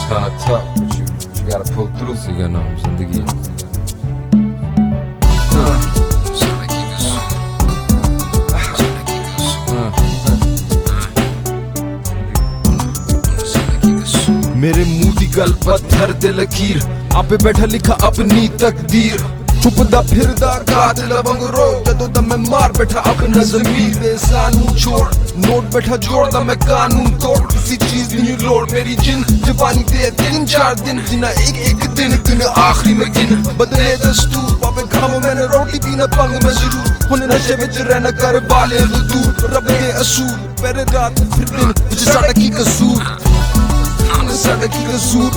kinda tough, but you gotta pull through. सिखाना जिंदगी मेरे मुंह दी गल पत्थर ते लकीर आपे बैठा लिखा अपनी तकदीर छुपदा फिरदा कातिल वंगरो जदों दा मैं मार बैठा अपना ज़मीर दे सानू छोड़ नोट बैठा जोड़दा मैं कानून तोड़ किसी चीज दी नहीं लोड़ मेरी जिन जवानी दे 3-4 दिन जिना एक दिन आखिरी में गिन बदले दस्तूर पावे खामो मैंने रोटी पीना पंग में जरूर हुन नशे विच रहना कर वाले दूर रब दे असूल पहले रात फिर दिन विच साडा की कसूर साडा की कसूर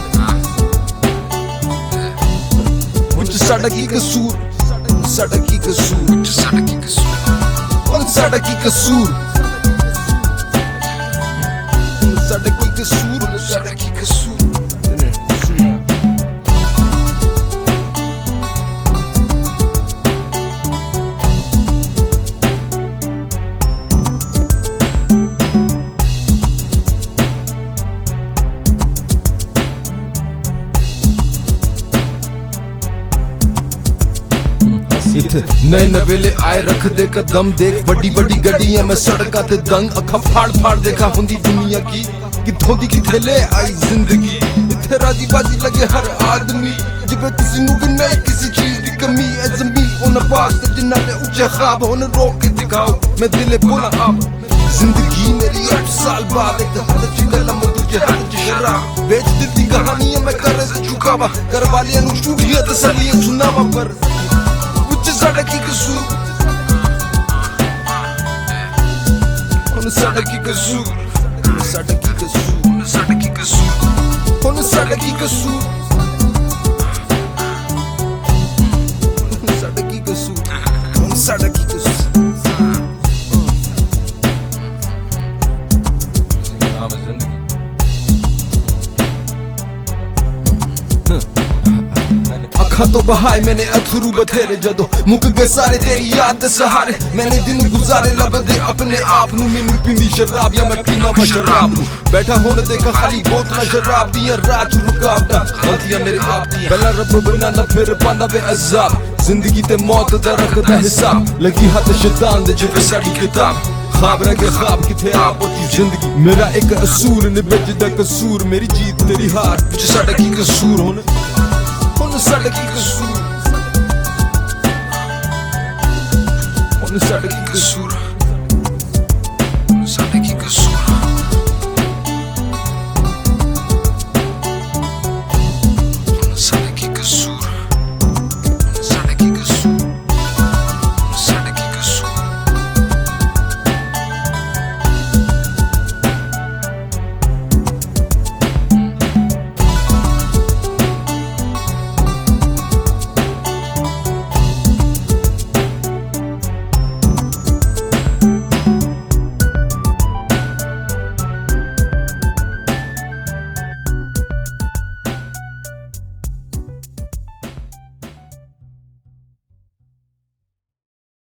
साडा की कसूर साडा की कसूर साडा की कसूर साडा की कसूर साडा की कसूर साडा की कसूर नए नवेले आए रख दे कदम देख बड़ी बड़ी गड्डियां मैं सड़का ते दंग अखा फाड़ देखा हुंदी दुनिया की किथों दी किथे ले आई जिंदगी इथे राजी बाजी लगे हर आदमी जिबे किसी नू भी नहीं किसी चीज दी कमी है ज़मीन उन पास ते जिन्ना दे ऊंचे ख्वाब हुन रोक के दिखाओ मैं दिले बोला अब जिंदगी मेरी 8 साल बाद एक हद चिंगला मैं तुझे हाथ च शराब बेच दी कहानी मैं कर से चुकावा कर वालियां नू झूठियां तसल्लियां सुनावा पर साडा की कसूर साडा की कसूर साडा की कसूर साडा की कसूर साडा की कसूर साडा की कसूर साडा की कसूर तो बहाए मैंने अथरू बथेरे जदों मुक गए सारे तेरी याद दे सहारे मैंने दिन गुजारे लबदे अपने आप नू मैनू पींदी शराब या मैं पीना वा शराब नू बैठा होने देखा खाली बोतलां शराब दियां रात रुकावटां गलतियां मेरे आप दी पहला रब बनाना फिर पांदा वे अज़ाब जिंदगी ते मौत दा रखदा हिसाब लगी हाथ शैतान दे जिवे साडी किताब ख्वाब रह गए ख्वाब किथे आप होती जिंदगी मेरा एक असूर ने बेजदा कसूर मेरी जीत तेरी हार विच साडा की कसूर हुन साडा की कसूर साडा की कसूर